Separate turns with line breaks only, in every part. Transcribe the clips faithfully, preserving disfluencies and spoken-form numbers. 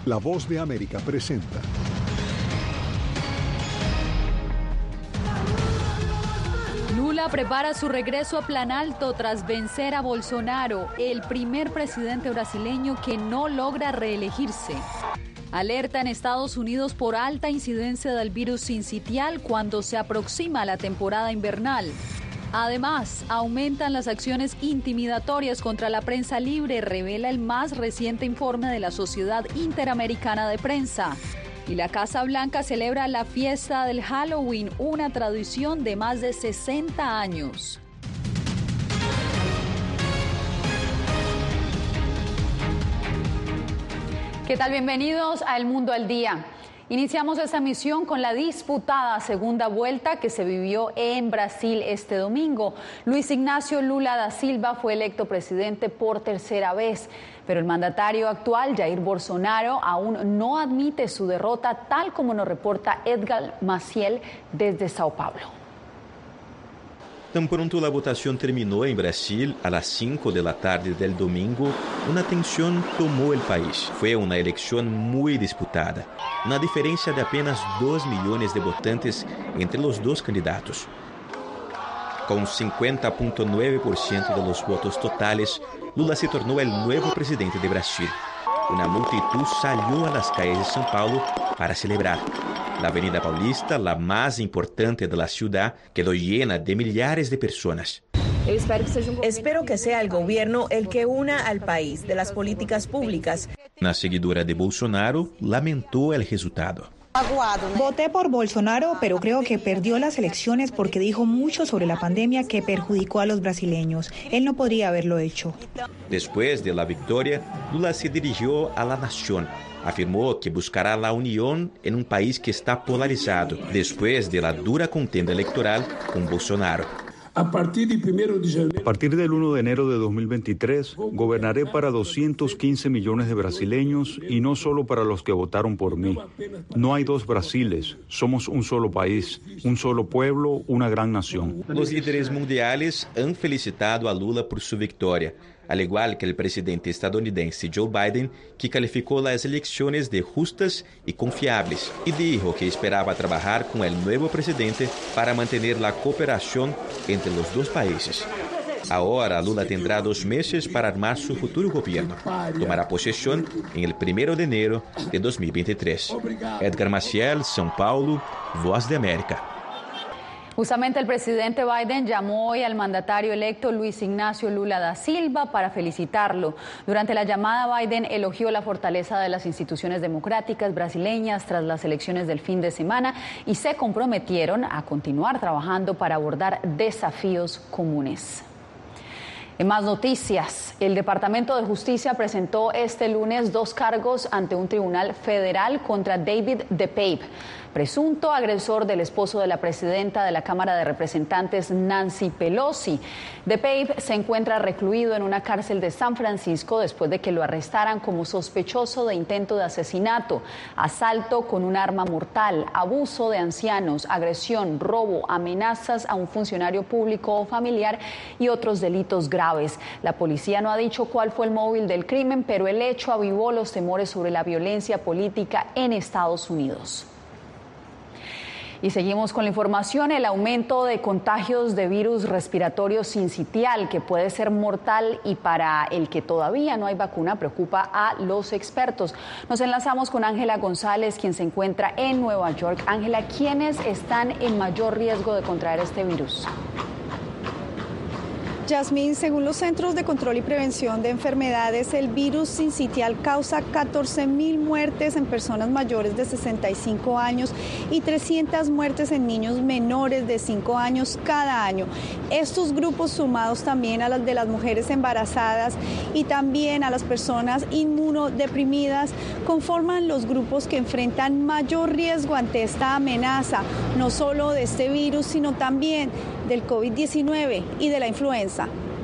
La Voz de América presenta.
Lula prepara su regreso a Planalto tras vencer a Bolsonaro, el primer presidente brasileño que no logra reelegirse. Alerta en Estados Unidos por alta incidencia del virus sincitial cuando se aproxima la temporada invernal. Además, aumentan las acciones intimidatorias contra la prensa libre, revela el más reciente informe de la Sociedad Interamericana de Prensa. Y la Casa Blanca celebra la fiesta del Halloween, una tradición de más de sesenta años. ¿Qué tal? Bienvenidos a El Mundo al Día. Iniciamos esta misión con la disputada segunda vuelta que se vivió en Brasil este domingo. Luis Ignacio Lula da Silva fue electo presidente por tercera vez, pero el mandatario actual, Jair Bolsonaro, aún no admite su derrota, tal como nos reporta Edgar Maciel desde Sao Paulo.
Tan pronto la votación terminó en Brasil, a las cinco de la tarde del domingo, una tensión tomó el país. Fue una elección muy disputada, una diferencia de apenas dos millones de votantes entre los dos candidatos. Con cincuenta punto nueve por ciento de los votos totales, Lula se tornó el nuevo presidente de Brasil. Una multitud salió a las calles de São Paulo para celebrar. La Avenida Paulista, la más importante de la ciudad, quedó llena de millares de personas.
Espero que sea el gobierno el que una al país de las políticas públicas.
Una seguidora de Bolsonaro lamentó el resultado.
Voté por Bolsonaro, pero creo que perdió las elecciones porque dijo mucho sobre la pandemia que perjudicó a los brasileños. Él no podría haberlo hecho.
Después de la victoria, Lula se dirigió a la nación. Afirmó que buscará la unión en un país que está polarizado después de la dura contienda electoral con Bolsonaro.
A partir del uno de enero de dos mil veintitrés, gobernaré para doscientos quince millones de brasileños y no solo para los que votaron por mí. No hay dos Brasiles, somos un solo país, un solo pueblo, una gran nación.
Los líderes mundiales han felicitado a Lula por su victoria, al igual que el presidente estadounidense Joe Biden, que calificó las elecciones de justas y confiables y dijo que esperaba trabajar con el nuevo presidente para mantener la cooperación entre los dos países. Ahora Lula tendrá dos meses para armar su futuro gobierno. Tomará posesión en el primero de enero de dos mil veintitrés. Edgar Maciel, São Paulo, Voz de América.
Justamente el presidente Biden llamó hoy al mandatario electo Luis Ignacio Lula da Silva para felicitarlo. Durante la llamada, Biden elogió la fortaleza de las instituciones democráticas brasileñas tras las elecciones del fin de semana y se comprometieron a continuar trabajando para abordar desafíos comunes. En más noticias, el Departamento de Justicia presentó este lunes dos cargos ante un tribunal federal contra David DePape, presunto agresor del esposo de la presidenta de la Cámara de Representantes, Nancy Pelosi. DePape se encuentra recluido en una cárcel de San Francisco después de que lo arrestaran como sospechoso de intento de asesinato, asalto con un arma mortal, abuso de ancianos, agresión, robo, amenazas a un funcionario público o familiar y otros delitos graves. La policía no ha dicho cuál fue el móvil del crimen, pero el hecho avivó los temores sobre la violencia política en Estados Unidos. Y seguimos con la información. El aumento de contagios de virus respiratorio sincitial, que puede ser mortal y para el que todavía no hay vacuna, preocupa a los expertos. Nos enlazamos con Ángela González, quien se encuentra en Nueva York. Ángela, ¿quiénes están en mayor riesgo de contraer este virus?
Yasmín, según los Centros de Control y Prevención de Enfermedades, el virus sincitial causa catorce mil muertes en personas mayores de sesenta y cinco años y trescientas muertes en niños menores de cinco años cada año. Estos grupos, sumados también a las de las mujeres embarazadas y también a las personas inmunodeprimidas, conforman los grupos que enfrentan mayor riesgo ante esta amenaza, no solo de este virus, sino también del COVID diecinueve y de la influenza.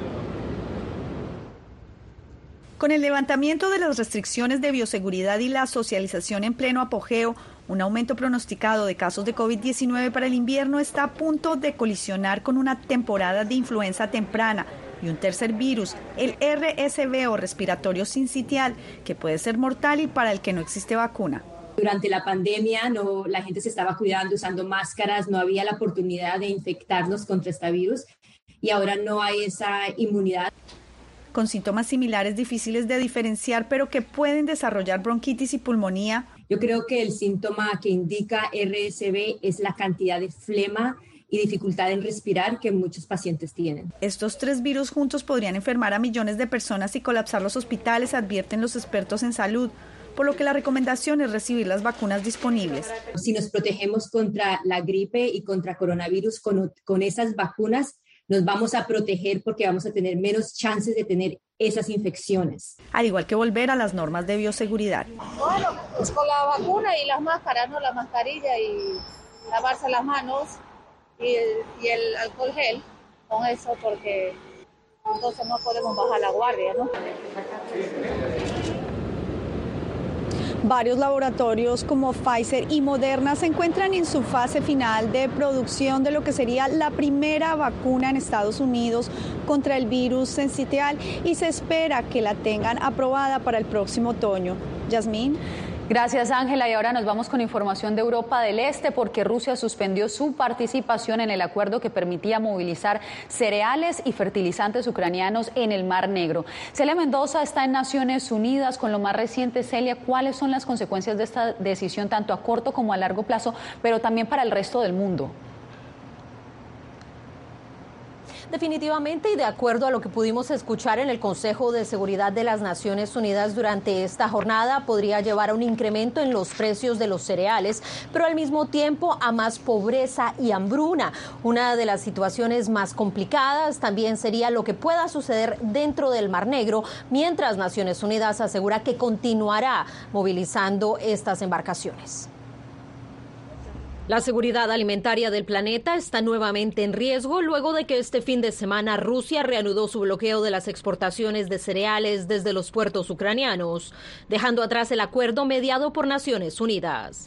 Con el levantamiento de las restricciones de bioseguridad y la socialización en pleno apogeo, un aumento pronosticado de casos de COVID diecinueve para el invierno está a punto de colisionar con una temporada de influenza temprana. y un tercer virus, el R S V o respiratorio sincitial, que puede ser mortal y para el que no existe vacuna.
Durante la pandemia no, la gente se estaba cuidando, usando máscaras, no había la oportunidad de infectarnos contra este virus y ahora no hay esa inmunidad.
Con síntomas similares difíciles de diferenciar, pero que pueden desarrollar bronquitis y pulmonía.
Yo creo que el síntoma que indica R S V es la cantidad de flema y dificultad en respirar que muchos pacientes tienen.
Estos tres virus juntos podrían enfermar a millones de personas y colapsar los hospitales, advierten los expertos en salud, por lo que la recomendación es recibir las vacunas disponibles.
Si nos protegemos contra la gripe y contra coronavirus con, con esas vacunas, nos vamos a proteger porque vamos a tener menos chances de tener esas infecciones.
Al igual que volver a las normas de bioseguridad.
Bueno, pues con la vacuna y las máscaras, ¿no? La mascarilla y lavarse las manos y el, y el alcohol gel, con eso, porque entonces no podemos bajar la guardia, ¿no?
Varios laboratorios como Pfizer y Moderna se encuentran en su fase final de producción de lo que sería la primera vacuna en Estados Unidos contra el virus sincitial y se espera que la tengan aprobada para el próximo otoño. Yasmín.
Gracias, Ángela. Y ahora nos vamos con información de Europa del Este porque Rusia suspendió su participación en el acuerdo que permitía movilizar cereales y fertilizantes ucranianos en el Mar Negro. Celia Mendoza está en Naciones Unidas con lo más reciente. Celia, ¿cuáles son las consecuencias de esta decisión tanto a corto como a largo plazo, pero también para el resto del mundo?
Definitivamente, y de acuerdo a lo que pudimos escuchar en el Consejo de Seguridad de las Naciones Unidas durante esta jornada, podría llevar a un incremento en los precios de los cereales, pero al mismo tiempo a más pobreza y hambruna. Una de las situaciones más complicadas también sería lo que pueda suceder dentro del Mar Negro, mientras Naciones Unidas asegura que continuará movilizando estas embarcaciones. La seguridad alimentaria del planeta está nuevamente en riesgo luego de que este fin de semana Rusia reanudó su bloqueo de las exportaciones de cereales desde los puertos ucranianos, dejando atrás el acuerdo mediado por Naciones Unidas.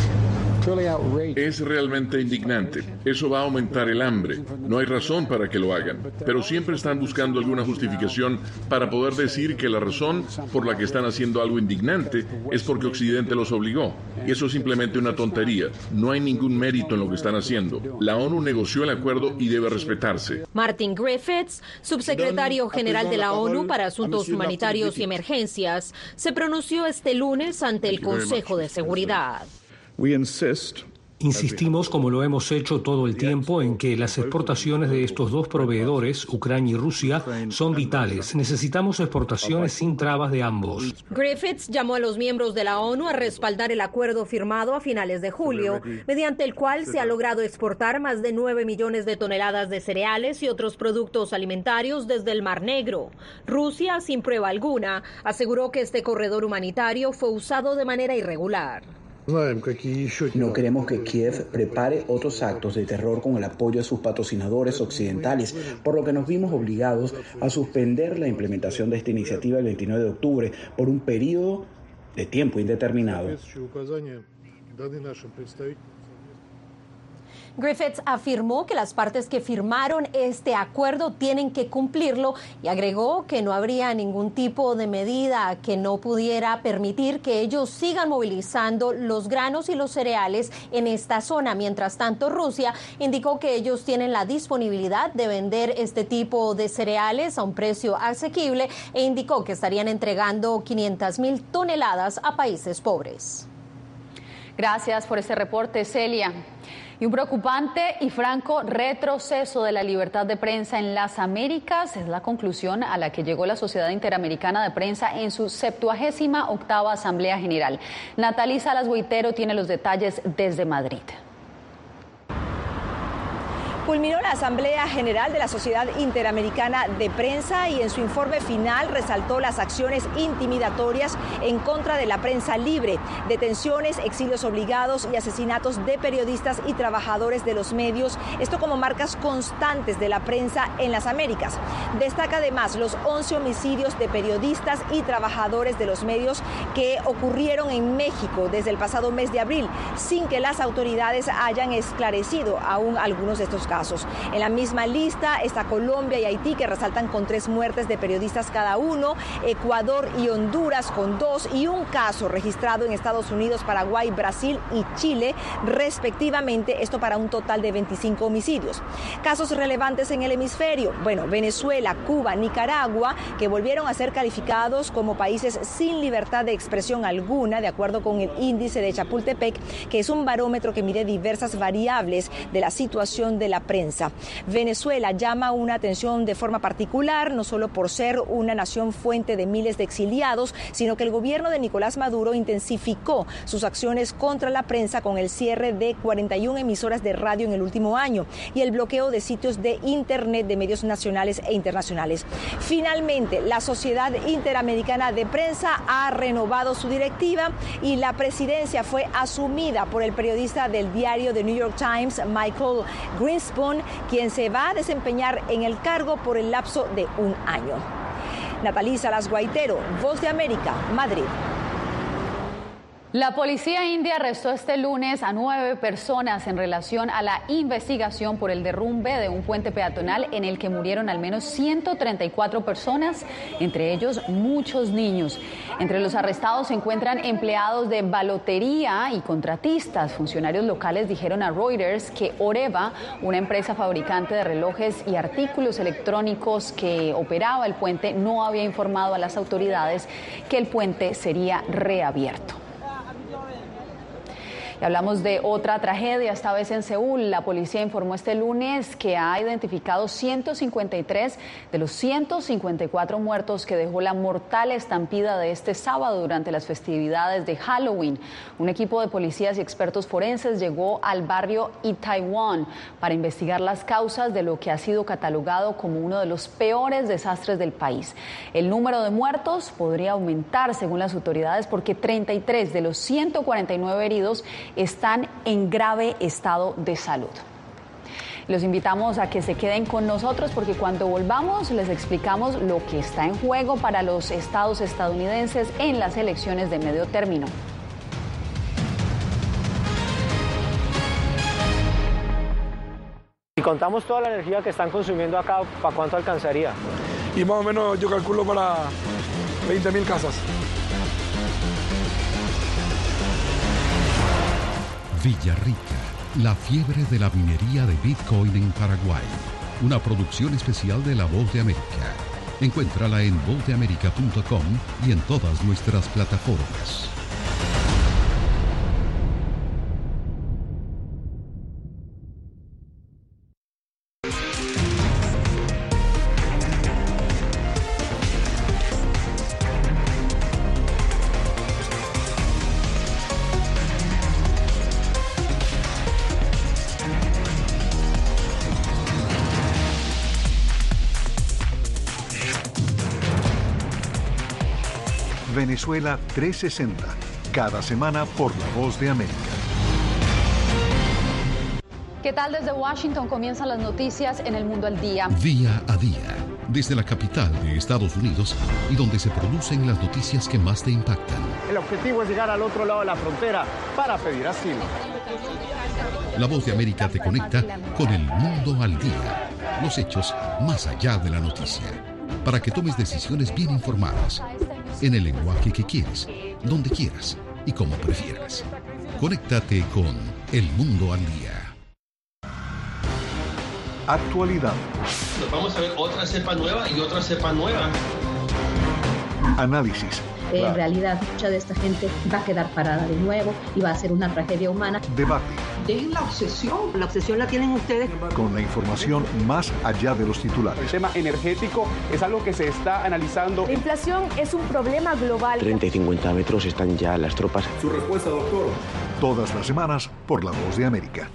Es realmente indignante. Eso va a aumentar el hambre. No hay razón para que lo hagan, pero siempre están buscando alguna justificación para poder decir que la razón por la que están haciendo algo indignante es porque Occidente los obligó. Y eso es simplemente una tontería. No hay ningún mérito en lo que están haciendo. La ONU negoció el acuerdo y debe respetarse.
Martin Griffiths, subsecretario general de la ONU para Asuntos Humanitarios y Emergencias, se pronunció este lunes ante el Consejo de Seguridad.
Insistimos, como lo hemos hecho todo el tiempo, en que las exportaciones de estos dos proveedores, Ucrania y Rusia, son vitales. Necesitamos exportaciones sin trabas de ambos.
Griffiths llamó a los miembros de la ONU a respaldar el acuerdo firmado a finales de julio, mediante el cual se ha logrado exportar más de nueve millones de toneladas de cereales y otros productos alimentarios desde el Mar Negro. Rusia, sin prueba alguna, aseguró que este corredor humanitario fue usado de manera irregular.
No queremos que Kiev prepare otros actos de terror con el apoyo de sus patrocinadores occidentales, por lo que nos vimos obligados a suspender la implementación de esta iniciativa el veintinueve de octubre por un periodo de tiempo indeterminado.
Griffiths afirmó que las partes que firmaron este acuerdo tienen que cumplirlo y agregó que no habría ningún tipo de medida que no pudiera permitir que ellos sigan movilizando los granos y los cereales en esta zona. Mientras tanto, Rusia indicó que ellos tienen la disponibilidad de vender este tipo de cereales a un precio asequible e indicó que estarían entregando quinientas mil toneladas a países pobres.
Gracias por este reporte, Celia. Y un preocupante y franco retroceso de la libertad de prensa en las Américas es la conclusión a la que llegó la Sociedad Interamericana de Prensa en su septuagésima octava Asamblea General. Natalie Salas Buitero tiene los detalles desde Madrid.
Culminó la Asamblea General de la Sociedad Interamericana de Prensa y en su informe final resaltó las acciones intimidatorias en contra de la prensa libre, detenciones, exilios obligados y asesinatos de periodistas y trabajadores de los medios, esto como marcas constantes de la prensa en las Américas. Destaca además los once homicidios de periodistas y trabajadores de los medios que ocurrieron en México desde el pasado mes de abril, sin que las autoridades hayan esclarecido aún algunos de estos casos. casos. En la misma lista está Colombia y Haití, que resaltan con tres muertes de periodistas cada uno, Ecuador y Honduras con dos, y un caso registrado en Estados Unidos, Paraguay, Brasil y Chile, respectivamente, esto para un total de veinticinco homicidios. Casos relevantes en el hemisferio, bueno, Venezuela, Cuba, Nicaragua, que volvieron a ser calificados como países sin libertad de expresión alguna, de acuerdo con el índice de Chapultepec, que es un barómetro que mide diversas variables de la situación de la prensa. Venezuela llama una atención de forma particular, no solo por ser una nación fuente de miles de exiliados, sino que el gobierno de Nicolás Maduro intensificó sus acciones contra la prensa con el cierre de cuarenta y una emisoras de radio en el último año y el bloqueo de sitios de internet de medios nacionales e internacionales. Finalmente, la Sociedad Interamericana de Prensa ha renovado su directiva y la presidencia fue asumida por el periodista del diario The New York Times, Michael Greenspan, quien se va a desempeñar en el cargo por el lapso de un año. Natalí Salas Guaitero, Voz de América, Madrid.
La policía india arrestó este lunes a nueve personas en relación a la investigación por el derrumbe de un puente peatonal en el que murieron al menos ciento treinta y cuatro personas, entre ellos muchos niños. Entre los arrestados se encuentran empleados de balotería y contratistas. Funcionarios locales dijeron a Reuters que Oreva, una empresa fabricante de relojes y artículos electrónicos que operaba el puente, no había informado a las autoridades que el puente sería reabierto. Y hablamos de otra tragedia, esta vez en Seúl. La policía informó este lunes que ha identificado ciento cincuenta y tres de los ciento cincuenta y cuatro muertos que dejó la mortal estampida de este sábado durante las festividades de Halloween. Un equipo de policías y expertos forenses llegó al barrio Itaewon para investigar las causas de lo que ha sido catalogado como uno de los peores desastres del país. El número de muertos podría aumentar según las autoridades porque treinta y tres de los ciento cuarenta y nueve heridos están en grave estado de salud. Los invitamos a que se queden con nosotros porque cuando volvamos les explicamos lo que está en juego para los estados estadounidenses en las elecciones de medio término.
Si contamos toda la energía que están consumiendo acá, ¿para cuánto alcanzaría?
Y más o menos yo calculo para veinte mil casas.
Villarrica, la fiebre de la minería de Bitcoin en Paraguay. Una producción especial de La Voz de América. Encuéntrala en voz de américa punto com y en todas nuestras plataformas.
Venezuela trescientos sesenta, cada semana por La Voz de América.
¿Qué tal? Desde Washington comienzan las noticias en El Mundo al Día.
Día a día, desde la capital de Estados Unidos y donde se producen las noticias que más te impactan.
El objetivo es llegar al otro lado de la frontera para pedir asilo.
La Voz de América te conecta con El Mundo al Día. Los hechos más allá de la noticia. Para que tomes decisiones bien informadas. En el lenguaje que quieres, donde quieras y como prefieras. Conéctate con El Mundo al Día.
Actualidad.
Nos vamos a ver otra cepa nueva y otra cepa nueva.
Análisis.
En claro. realidad, mucha de esta gente va a quedar parada de nuevo y va a ser una tragedia humana.
Debate.
Dejen la obsesión. La obsesión la tienen ustedes.
Con la información más allá de los titulares.
El tema energético es algo que se está analizando.
La inflación es un problema global.
treinta y cincuenta metros están ya las tropas.
Su respuesta, doctor. Todas las semanas por La Voz de América.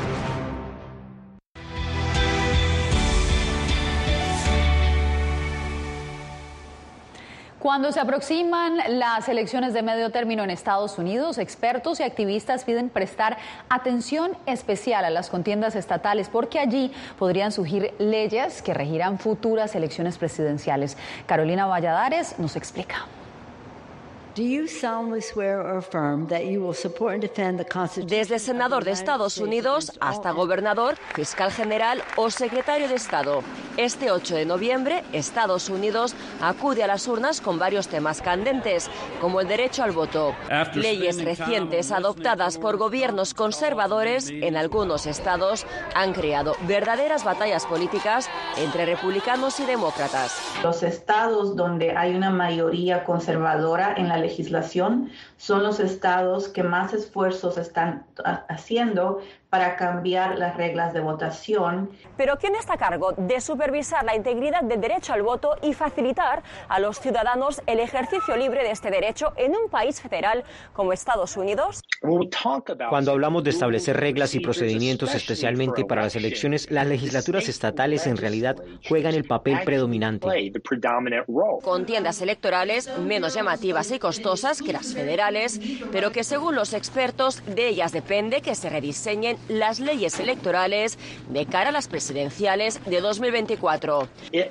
Cuando se aproximan las elecciones de medio término en Estados Unidos, expertos y activistas piden prestar atención especial a las contiendas estatales porque allí podrían surgir leyes que regirán futuras elecciones presidenciales. Carolina Valladares nos explica.
Desde senador de Estados Unidos hasta gobernador, fiscal general o secretario de Estado. Este ocho de noviembre, Estados Unidos acude a las urnas con varios temas candentes, como el derecho al voto. Leyes recientes adoptadas por gobiernos conservadores en algunos estados han creado verdaderas batallas políticas entre republicanos y demócratas.
Los estados donde hay una mayoría conservadora en la legislación son los estados que más esfuerzos están haciendo para cambiar las reglas de votación.
Pero ¿quién está a cargo de supervisar la integridad del derecho al voto y facilitar a los ciudadanos el ejercicio libre de este derecho en un país federal como Estados Unidos?
Cuando hablamos de establecer reglas y procedimientos especialmente para las elecciones, las legislaturas estatales en realidad juegan el papel predominante.
Contiendas electorales menos llamativas y costosas que las federales, pero que según los expertos de ellas depende que se rediseñen las leyes electorales de cara a las presidenciales de dos mil veinticuatro.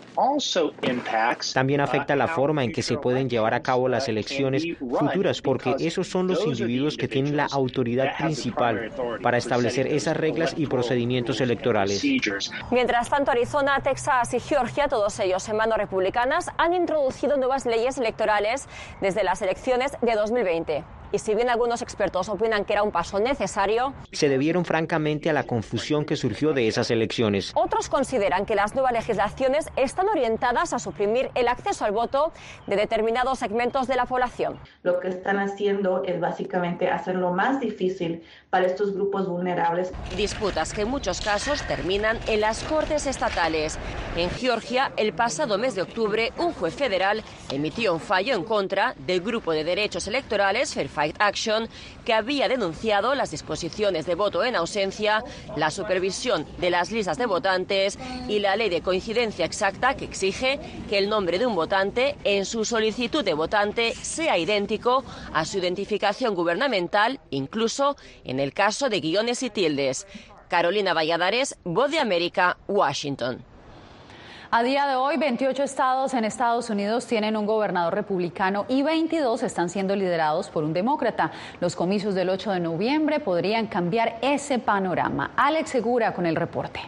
También afecta la forma en que se pueden llevar a cabo las elecciones futuras, porque esos son los individuos que tienen la autoridad principal para establecer esas reglas y procedimientos electorales.
Mientras tanto, Arizona, Texas y Georgia, todos ellos en manos republicanas, han introducido nuevas leyes electorales desde las elecciones de dos mil veinte. Y si bien algunos expertos opinan que era un paso necesario,
se debieron francamente a la confusión que surgió de esas elecciones.
Otros consideran que las nuevas legislaciones están orientadas a suprimir el acceso al voto de determinados segmentos de la población.
Lo que están haciendo es básicamente hacerlo más difícil para estos grupos vulnerables.
Disputas que en muchos casos terminan en las cortes estatales. En Georgia, el pasado mes de octubre, un juez federal emitió un fallo en contra del grupo de derechos electorales Fairfight Action, que había denunciado las disposiciones de voto en ausencia, la supervisión de las listas de votantes y la ley de coincidencia exacta que exige que el nombre de un votante en su solicitud de votante sea idéntico a su identificación gubernamental, incluso en el caso de guiones y tildes. Carolina Valladares, Voz de América, Washington.
A día de hoy, veintiocho estados en Estados Unidos tienen un gobernador republicano y veintidós están siendo liderados por un demócrata. Los comicios del ocho de noviembre podrían cambiar ese panorama. Alex Segura con el reporte.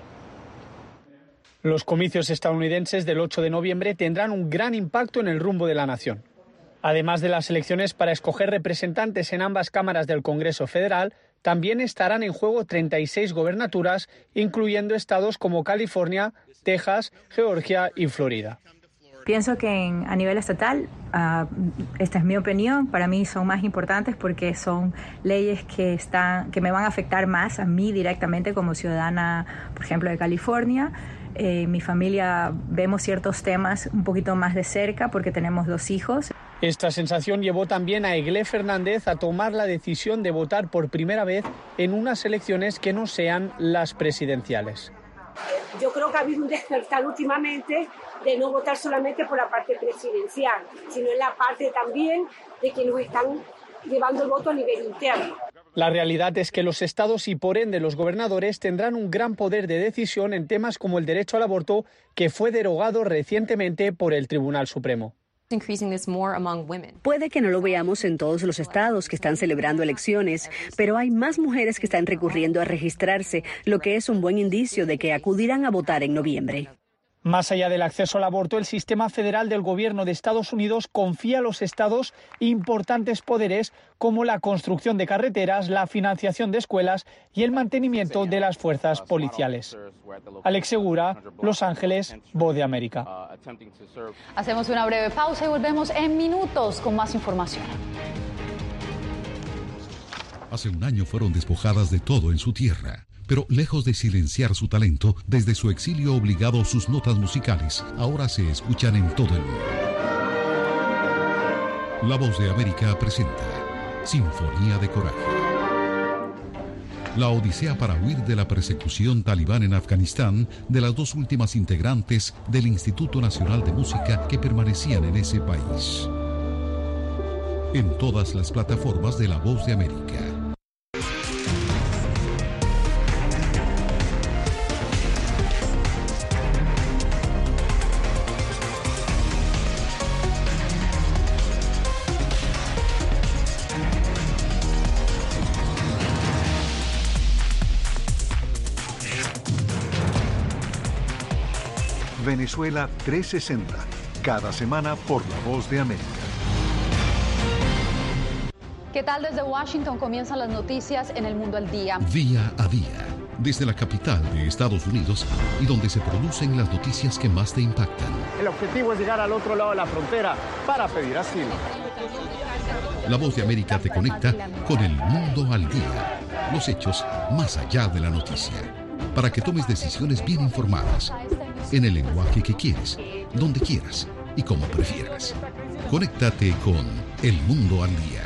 Los comicios estadounidenses del ocho de noviembre tendrán un gran impacto en el rumbo de la nación. Además de las elecciones para escoger representantes en ambas cámaras del Congreso Federal, también estarán en juego treinta y seis gobernaturas, incluyendo estados como California, Texas, Georgia y Florida.
Pienso que en, a nivel estatal, uh, esta es mi opinión, para mí son más importantes porque son leyes que, están, que me van a afectar más a mí directamente como ciudadana, por ejemplo, de California. Eh, mi familia vemos ciertos temas un poquito más de cerca porque tenemos dos hijos.
Esta sensación llevó también a Eglé Fernández a tomar la decisión de votar por primera vez en unas elecciones que no sean las presidenciales.
Yo creo que ha habido un despertar últimamente de no votar solamente por la parte presidencial, sino en la parte también de que nos están llevando el voto a nivel interno.
La realidad es que los estados y por ende los gobernadores tendrán un gran poder de decisión en temas como el derecho al aborto, que fue derogado recientemente por el Tribunal Supremo.
Puede que no lo veamos en todos los estados que están celebrando elecciones, pero hay más mujeres que están recurriendo a registrarse, lo que es un buen indicio de que acudirán a votar en noviembre.
Más allá del acceso al aborto, el sistema federal del gobierno de Estados Unidos confía a los estados importantes poderes como la construcción de carreteras, la financiación de escuelas y el mantenimiento de las fuerzas policiales. Alex Segura, Los Ángeles, Voz de América.
Hacemos una breve pausa y volvemos en minutos con más información.
Hace un año fueron despojadas de todo en su tierra. Pero lejos de silenciar su talento, desde su exilio obligado sus notas musicales ahora se escuchan en todo el mundo. La Voz de América presenta Sinfonía de Coraje. La odisea para huir de la persecución talibán en Afganistán de las dos últimas integrantes del Instituto Nacional de Música que permanecían en ese país. En todas las plataformas de La Voz de América.
Venezuela trescientos sesenta, cada semana por La Voz de América.
¿Qué tal? Desde Washington comienzan las noticias en El Mundo al Día.
Día a día, desde la capital de Estados Unidos y donde se producen las noticias que más te impactan.
El objetivo es llegar al otro lado de la frontera para pedir asilo.
La Voz de América te conecta con El Mundo al Día, los hechos más allá de la noticia, para que tomes decisiones bien informadas, en el lenguaje que quieres, donde quieras y como prefieras. Conéctate con El Mundo al Día.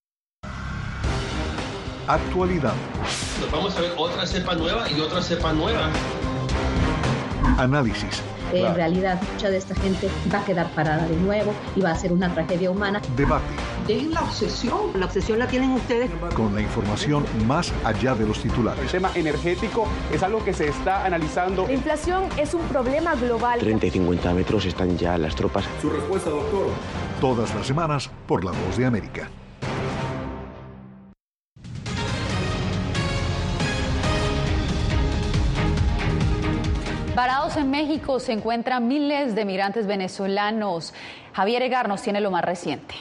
Actualidad.
Nos vamos a ver otra cepa nueva y otra cepa nueva.
Análisis.
En claro. realidad, mucha de esta gente va a quedar parada de nuevo y va a ser una tragedia humana.
Debate.
Dejen la obsesión. La obsesión la tienen ustedes.
Con la información más allá de los titulares.
El tema energético es algo que se está analizando.
La inflación es un problema global.
treinta y cincuenta metros están ya las tropas.
Su respuesta, doctor.
Todas las semanas por La Voz de América.
Varados en México se encuentran miles de migrantes venezolanos. Javier Egar nos tiene lo más reciente.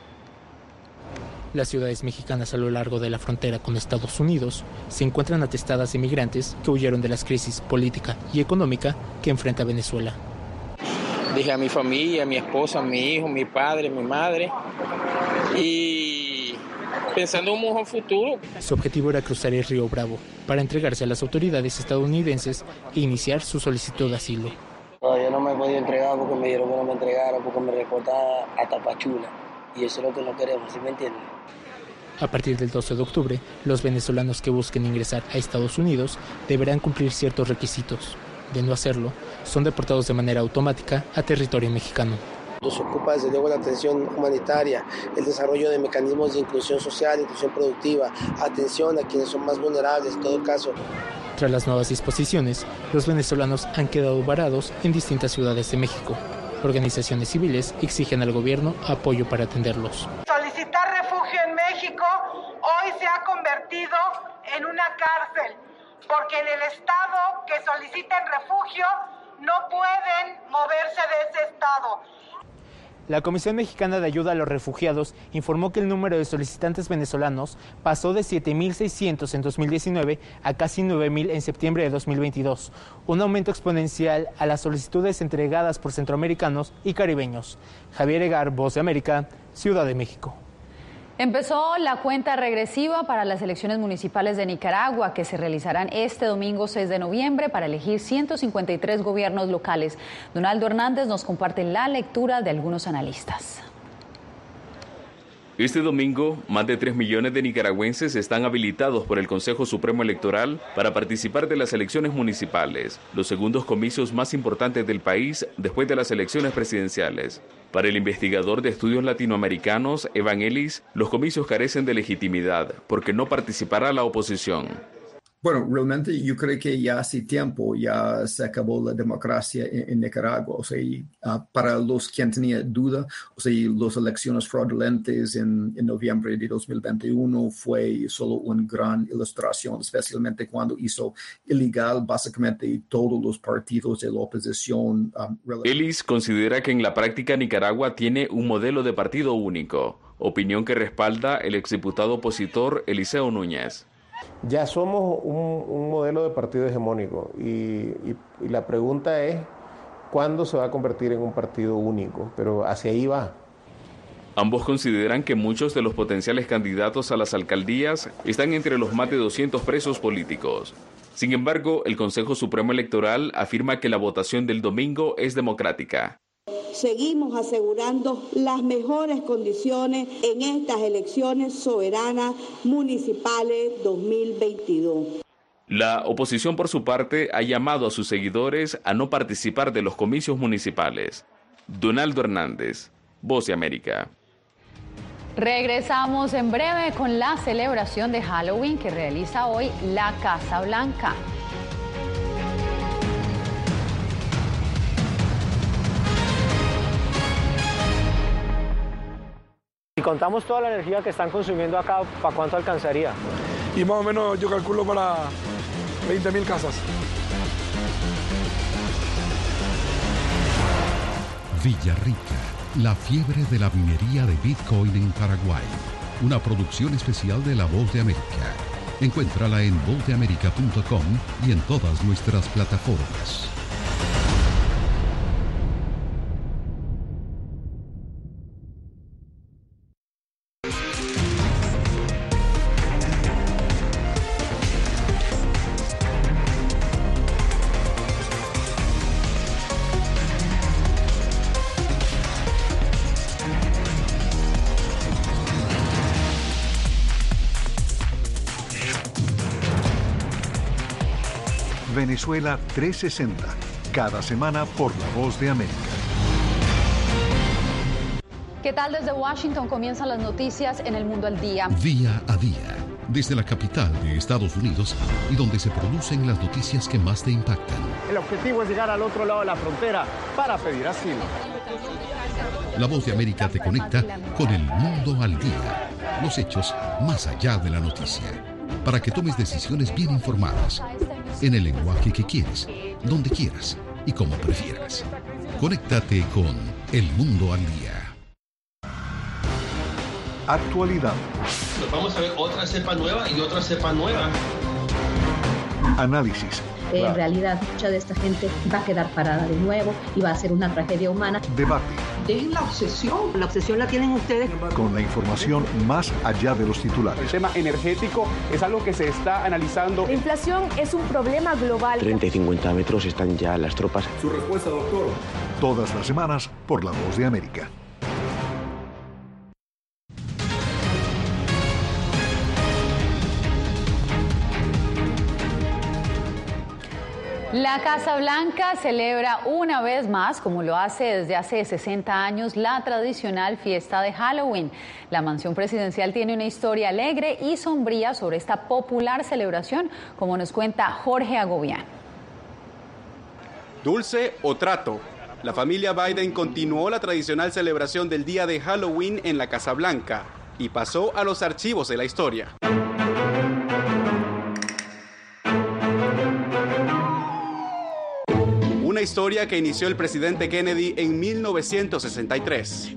Las ciudades mexicanas a lo largo de la frontera con Estados Unidos se encuentran atestadas de migrantes que huyeron de las crisis política y económica que enfrenta Venezuela.
Dejé a mi familia, a mi esposa, a mi hijo, mi padre, mi madre y pensando en un mejor futuro.
Su objetivo era cruzar el río Bravo para entregarse a las autoridades estadounidenses e iniciar su solicitud de asilo.
No, yo no me he podido entregar porque me dijeron que no me entregara, porque me reportan a Tapachula. Y eso es lo que no queremos, ¿sí me entienden?
A partir del doce de octubre, los venezolanos que busquen ingresar a Estados Unidos deberán cumplir ciertos requisitos. De no hacerlo, son deportados de manera automática a territorio mexicano.
Nos ocupa desde luego la atención humanitaria, el desarrollo de mecanismos de inclusión social, inclusión productiva, atención a quienes son más vulnerables en todo caso.
Tras las nuevas disposiciones, los venezolanos han quedado varados en distintas ciudades de México. Organizaciones civiles exigen al gobierno apoyo para atenderlos.
Solicitar refugio en México hoy se ha convertido en una cárcel, porque en el estado que soliciten refugio no pueden moverse de ese estado.
La Comisión Mexicana de Ayuda a los Refugiados informó que el número de solicitantes venezolanos pasó de siete mil seiscientos en dos mil diecinueve a casi nueve mil en septiembre de dos mil veintidós, un aumento exponencial a las solicitudes entregadas por centroamericanos y caribeños. Javier Egar, Voz de América, Ciudad de México.
Empezó la cuenta regresiva para las elecciones municipales de Nicaragua, que se realizarán este domingo seis de noviembre para elegir ciento cincuenta y tres gobiernos locales. Donaldo Hernández nos comparte la lectura de algunos analistas.
Este domingo, más de tres millones de nicaragüenses están habilitados por el Consejo Supremo Electoral para participar de las elecciones municipales, los segundos comicios más importantes del país después de las elecciones presidenciales. Para el investigador de estudios latinoamericanos, Evan Ellis, los comicios carecen de legitimidad porque no participará la oposición.
Bueno, realmente yo creo que ya hace tiempo ya se acabó la democracia en, en Nicaragua. O sea, y, uh, para los que tenían duda, o sea, las elecciones fraudulentas en, en noviembre de dos mil veintiuno fue solo una gran ilustración, especialmente cuando hizo ilegal básicamente todos los partidos de la oposición. Um,
Ellis considera que en la práctica Nicaragua tiene un modelo de partido único, opinión que respalda el exdiputado opositor Eliseo Núñez.
Ya somos un, un modelo de partido hegemónico y, y, y la pregunta es cuándo se va a convertir en un partido único, pero hacia ahí va.
Ambos consideran que muchos de los potenciales candidatos a las alcaldías están entre los más de doscientos presos políticos. Sin embargo, el Consejo Supremo Electoral afirma que la votación del domingo es democrática.
Seguimos asegurando las mejores condiciones en estas elecciones soberanas municipales dos mil veintidós.
La oposición, por su parte, ha llamado a sus seguidores a no participar de los comicios municipales. Donaldo Hernández, Voz de América.
Regresamos en breve con la celebración de Halloween que realiza hoy la Casa Blanca.
Si contamos toda la energía que están consumiendo acá, ¿para cuánto alcanzaría?
Y más o menos yo calculo para veinte mil casas.
Villarrica, la fiebre de la minería de Bitcoin en Paraguay. Una producción especial de La Voz de América. Encuéntrala en voz de américa punto com y en todas nuestras plataformas.
Venezuela trescientos sesenta, cada semana por La Voz de América.
¿Qué tal? Desde Washington comienzan las noticias en El Mundo al Día.
Día a día, desde la capital de Estados Unidos y donde se producen las noticias que más te impactan.
El objetivo es llegar al otro lado de la frontera para pedir asilo.
La Voz de América te conecta con El Mundo al Día, los hechos más allá de la noticia, para que tomes decisiones bien informadas, en el lenguaje que quieres, donde quieras y como prefieras. Conéctate con El Mundo al Día.
Actualidad.
Nos vamos a ver otra cepa nueva y otra cepa nueva.
Análisis.
En realidad, mucha de esta gente va a quedar parada de nuevo y va a ser una tragedia humana.
Debate.
Dejen la obsesión. La obsesión la tienen ustedes.
Con la información más allá de los titulares.
El tema energético es algo que se está analizando.
La inflación es un problema global.
treinta y cincuenta metros están ya las tropas.
Su respuesta, doctor. Todas las semanas por La Voz de América.
La Casa Blanca celebra una vez más, como lo hace desde hace sesenta años, la tradicional fiesta de Halloween. La mansión presidencial tiene una historia alegre y sombría sobre esta popular celebración, como nos cuenta Jorge Agobián.
Dulce o trato. La familia Biden continuó la tradicional celebración del día de Halloween en la Casa Blanca y pasó a los archivos de la historia. Una historia que inició el presidente Kennedy en mil novecientos sesenta y tres.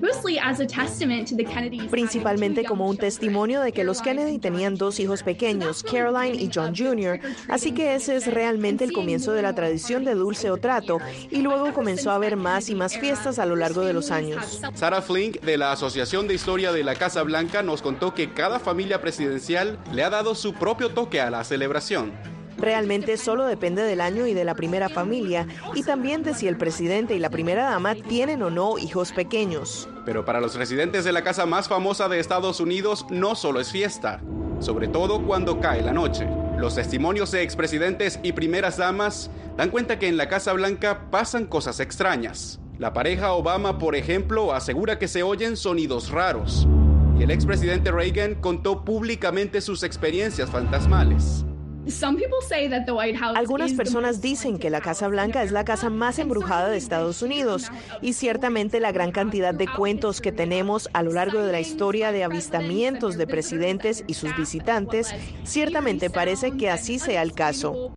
Principalmente como un testimonio de que los Kennedy tenían dos hijos pequeños, Caroline y John junior, así que ese es realmente el comienzo de la tradición de dulce o trato, y luego comenzó a haber más y más fiestas a lo largo de los años.
Sarah Flink, de la Asociación de Historia de la Casa Blanca, nos contó que cada familia presidencial le ha dado su propio toque a la celebración.
Realmente solo depende del año y de la primera familia, y también de si el presidente y la primera dama tienen o no hijos pequeños.
Pero para los residentes de la casa más famosa de Estados Unidos no solo es fiesta, sobre todo cuando cae la noche. Los testimonios de expresidentes y primeras damas dan cuenta que en la Casa Blanca pasan cosas extrañas. La pareja Obama, por ejemplo, asegura que se oyen sonidos raros, y el expresidente Reagan contó públicamente sus experiencias fantasmales.
Algunas personas dicen que la Casa Blanca es la casa más embrujada de Estados Unidos, y ciertamente la gran cantidad de cuentos que tenemos a lo largo de la historia de avistamientos de presidentes y sus visitantes, ciertamente parece que así sea el caso.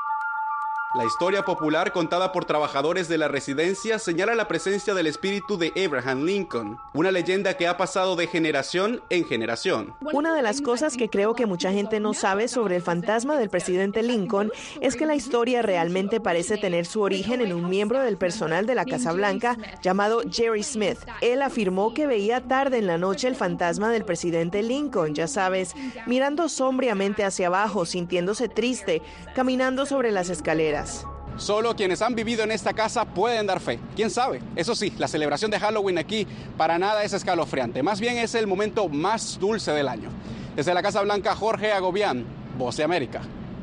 La historia popular contada por trabajadores de la residencia señala la presencia del espíritu de Abraham Lincoln, una leyenda que ha pasado de generación en generación.
Una de las cosas que creo que mucha gente no sabe sobre el fantasma del presidente Lincoln es que la historia realmente parece tener su origen en un miembro del personal de la Casa Blanca llamado Jerry Smith. Él afirmó que veía tarde en la noche el fantasma del presidente Lincoln, ya sabes, mirando sombríamente hacia abajo, sintiéndose triste, caminando sobre las escaleras.
Solo quienes han vivido en esta casa pueden dar fe. ¿Quién sabe? Eso sí, la celebración de Halloween aquí para nada es escalofriante. Más bien es el momento más dulce del año. Desde la Casa Blanca, Jorge Agobián, Voz de América.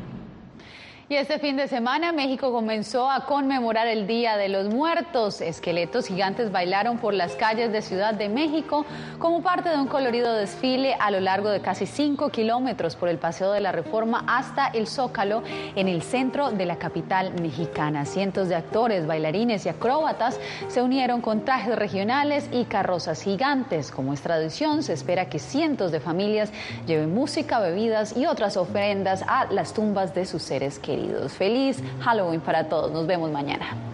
Y este fin de semana México comenzó a conmemorar el Día de los Muertos. Esqueletos gigantes bailaron por las calles de Ciudad de México como parte de un colorido desfile a lo largo de casi cinco kilómetros por el Paseo de la Reforma hasta el Zócalo en el centro de la capital mexicana. Cientos de actores, bailarines y acróbatas se unieron con trajes regionales y carrozas gigantes. Como es tradición, se espera que cientos de familias lleven música, bebidas y otras ofrendas a las tumbas de sus seres queridos. Feliz Halloween para todos. Nos vemos mañana.